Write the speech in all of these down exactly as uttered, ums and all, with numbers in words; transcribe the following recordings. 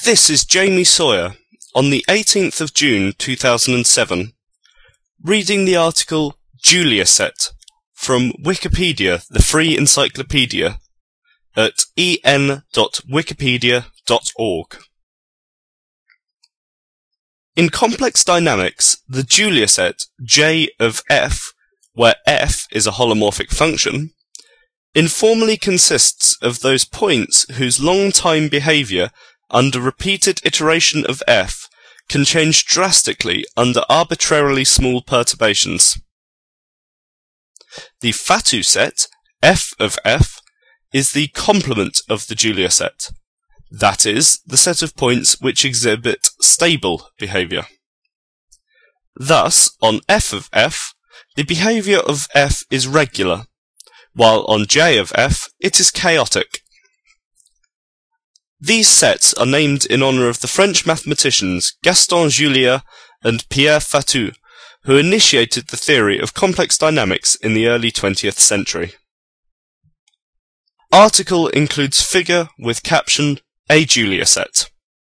This is Jamie Sawyer on the eighteenth of June two thousand seven, reading the article Julia set from Wikipedia, the free encyclopedia, at e n dot wikipedia dot org. In complex dynamics, the Julia set J of f, where f is a holomorphic function, informally consists of those points whose long-time behavior under repeated iteration of f can change drastically under arbitrarily small perturbations. The Fatou set, f of f, is the complement of the Julia set, that is, the set of points which exhibit stable behavior. Thus, on f of f, the behavior of f is regular, while on j of f it is chaotic. These sets are named in honour of the French mathematicians Gaston Julia and Pierre Fatou, who initiated the theory of complex dynamics in the early twentieth century. Article includes figure with caption A Julia set.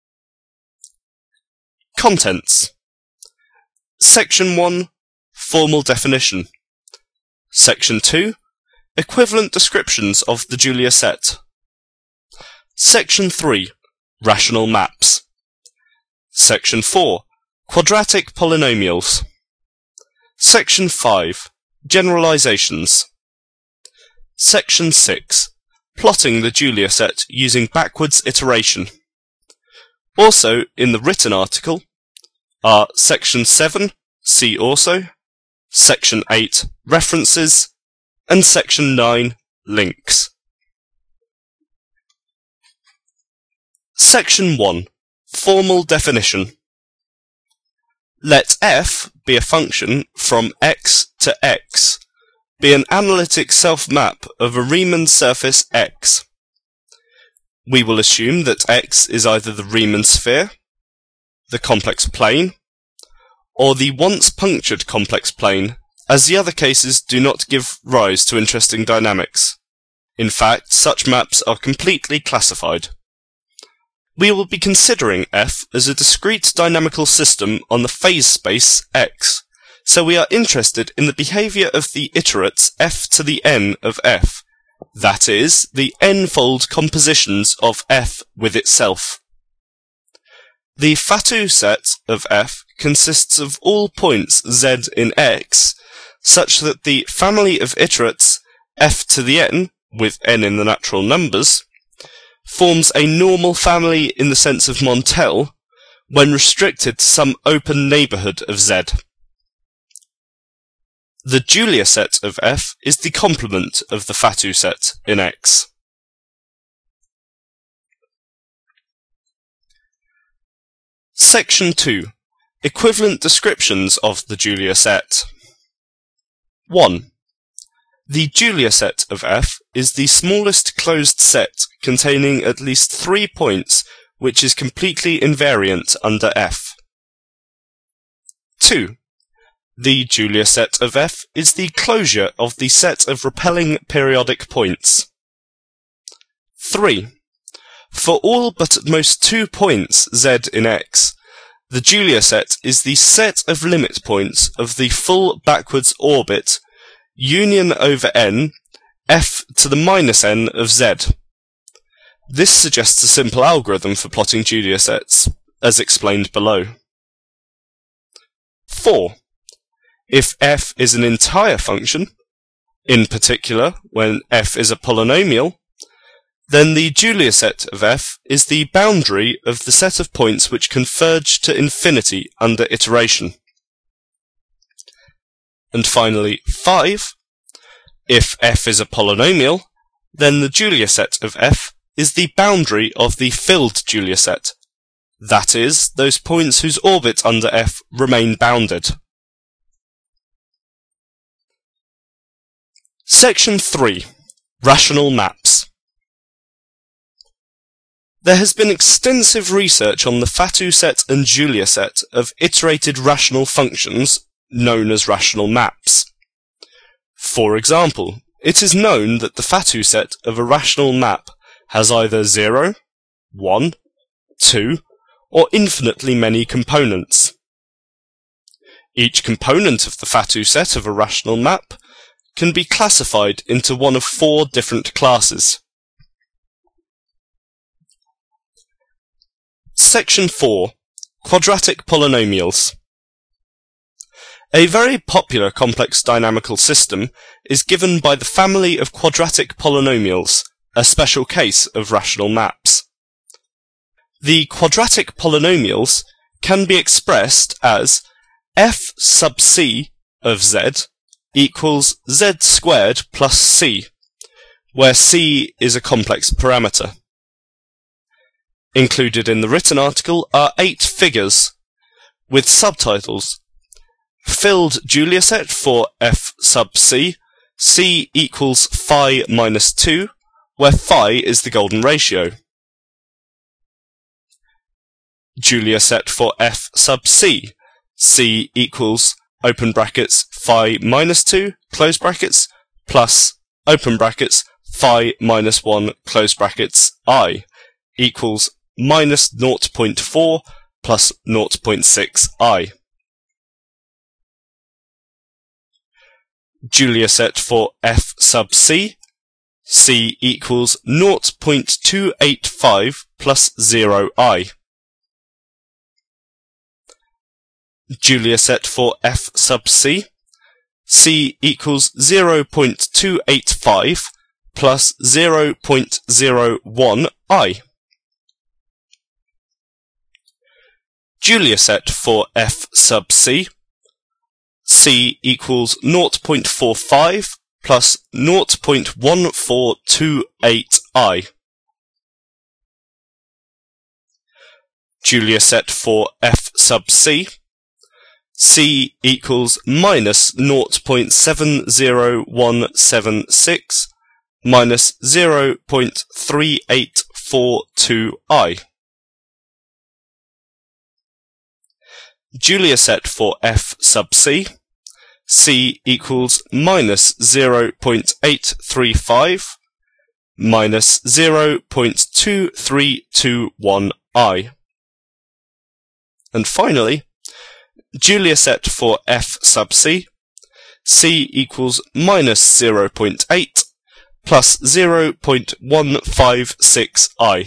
Contents. Section one, Formal definition. Section two, Equivalent descriptions of the Julia set. Section three, Rational maps. Section four, Quadratic polynomials. Section five, Generalizations. Section six, Plotting the Julia set using backwards iteration. Also, in the written article, are Section seven, See also, Section eight, References, and Section nine, Links. Section one, Formal definition. Let f be a function from x to x, be an analytic self-map of a Riemann surface x. We will assume that x is either the Riemann sphere, the complex plane, or the once-punctured complex plane, as the other cases do not give rise to interesting dynamics. In fact, such maps are completely classified. We will be considering f as a discrete dynamical system on the phase space x, so we are interested in the behavior of the iterates f to the n of f, that is, the n-fold compositions of f with itself. The Fatou set of f consists of all points z in x, such that the family of iterates f to the n, with n in the natural numbers, forms a normal family in the sense of Montel, when restricted to some open neighbourhood of z. The Julia set of f is the complement of the Fatou set in x. Section two, Equivalent descriptions of the Julia set. one. The Julia set of f is the smallest closed set containing at least three points which is completely invariant under f. two. The Julia set of f is the closure of the set of repelling periodic points. three. For all but at most two points z in x, the Julia set is the set of limit points of the full backwards orbit union over n, f to the minus n of z. This suggests a simple algorithm for plotting Julia sets, as explained below. four. If f is an entire function, in particular when f is a polynomial, then the Julia set of f is the boundary of the set of points which converge to infinity under iteration. And finally, five. If f is a polynomial, then the Julia set of f is the boundary of the filled Julia set, that is, those points whose orbit under f remain bounded. Section three, Rational maps. There has been extensive research on the Fatou set and Julia set of iterated rational functions, known as rational maps. For example, it is known that the Fatou set of a rational map has either zero, one, two, or infinitely many components. Each component of the Fatou set of a rational map can be classified into one of four different classes. Section four. Quadratic polynomials. A very popular complex dynamical system is given by the family of quadratic polynomials, a special case of rational maps. The quadratic polynomials can be expressed as f sub c of z equals z squared plus c, where c is a complex parameter. Included in the written article are eight figures, with subtitles: filled Julia set for f sub c, c equals phi minus two, where phi is the golden ratio. Julia set for f sub c, c equals open brackets phi minus two, close brackets, plus open brackets phi minus one, close brackets, I, equals minus zero point four plus zero point six I. Julia set for f sub c, c equals zero point two eight five plus zero I. Julia set for f sub c, c equals zero point two eight five plus zero point zero one I. Julia set for f sub c, c equals zero point four five plus zero point one four two eight I. Julia set for f sub c, c equals minus zero point seven zero one seven six minus zero point three eight four two I. Julia set for f sub c, c equals minus zero point eight three five minus zero point two three two one I. And finally, Julia set for f sub c, c equals minus zero point eight plus zero point one five six I.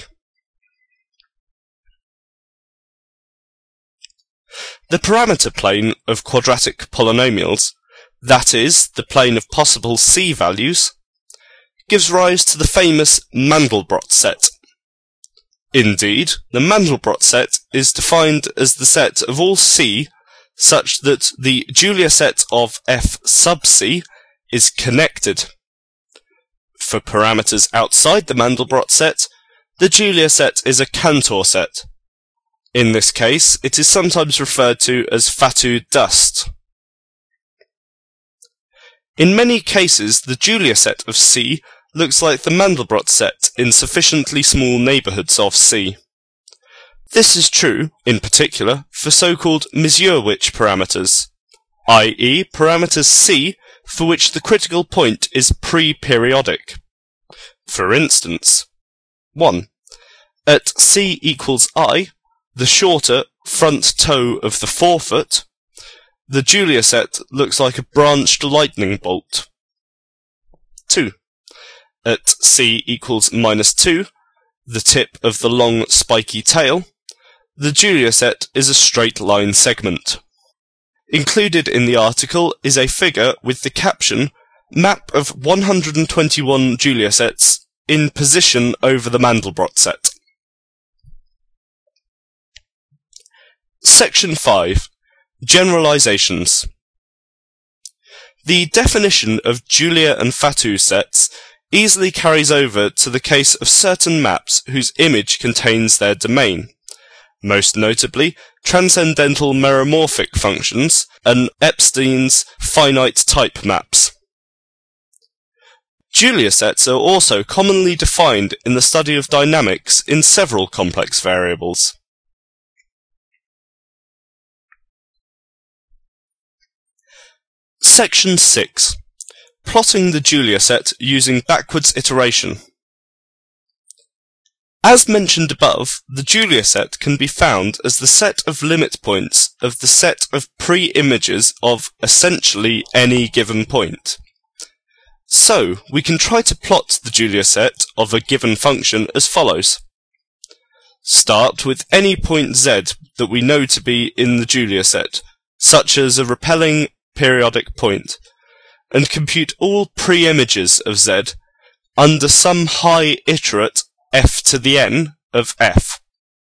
The parameter plane of quadratic polynomials, that is, the plane of possible c values, gives rise to the famous Mandelbrot set. Indeed, the Mandelbrot set is defined as the set of all c such that the Julia set of f sub c is connected. For parameters outside the Mandelbrot set, the Julia set is a Cantor set. In this case, it is sometimes referred to as Fatou dust. In many cases, the Julia set of C looks like the Mandelbrot set in sufficiently small neighbourhoods of C. This is true, in particular, for so-called Misiurwich parameters, that is parameters C for which the critical point is pre-periodic. For instance, one. At C equals I, the shorter front toe of the forefoot, the Julia set looks like a branched lightning bolt. two. At C equals minus two, the tip of the long spiky tail, the Julia set is a straight line segment. Included in the article is a figure with the caption, Map of one hundred twenty-one Julia sets in position over the Mandelbrot set. Section five. Generalizations. The definition of Julia and Fatou sets easily carries over to the case of certain maps whose image contains their domain, most notably transcendental meromorphic functions and Epstein's finite type maps. Julia sets are also commonly defined in the study of dynamics in several complex variables. Section six. Plotting the Julia set using backwards iteration. As mentioned above, the Julia set can be found as the set of limit points of the set of pre-images of essentially any given point. So, we can try to plot the Julia set of a given function as follows. Start with any point z that we know to be in the Julia set, such as a repelling periodic point, and compute all pre-images of z under some high iterate f to the n of f.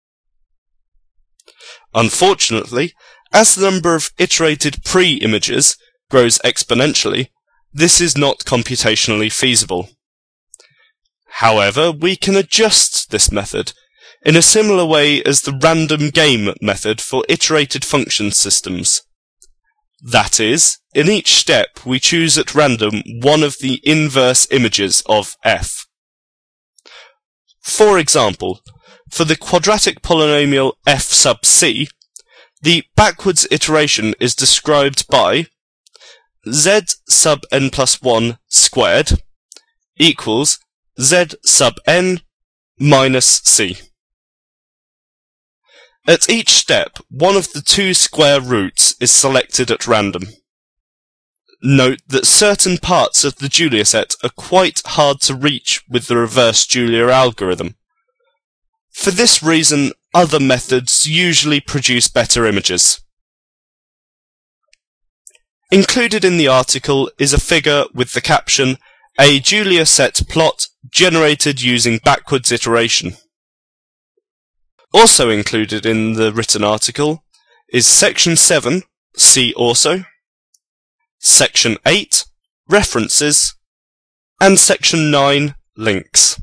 Unfortunately, as the number of iterated pre-images grows exponentially, this is not computationally feasible. However, we can adjust this method in a similar way as the random game method for iterated function systems. That is, in each step we choose at random one of the inverse images of f. For example, for the quadratic polynomial f sub c, the backwards iteration is described by z sub n plus one squared equals z sub n minus c. At each step, one of the two square roots is selected at random. Note that certain parts of the Julia set are quite hard to reach with the reverse Julia algorithm. For this reason, other methods usually produce better images. Included in the article is a figure with the caption, "A Julia set plot generated using backwards iteration." Also included in the written article is Section seven, See Also, Section eight, References, and Section nine, Links.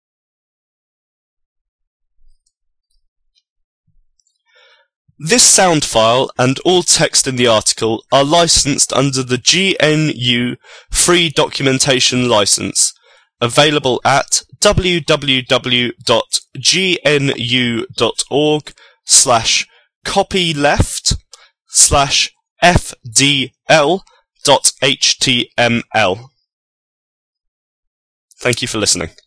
This sound file and all text in the article are licensed under the G N U Free Documentation License, available at w w w dot g n u dot org slash copyleft slash f d l dot h t m l. Thank you for listening.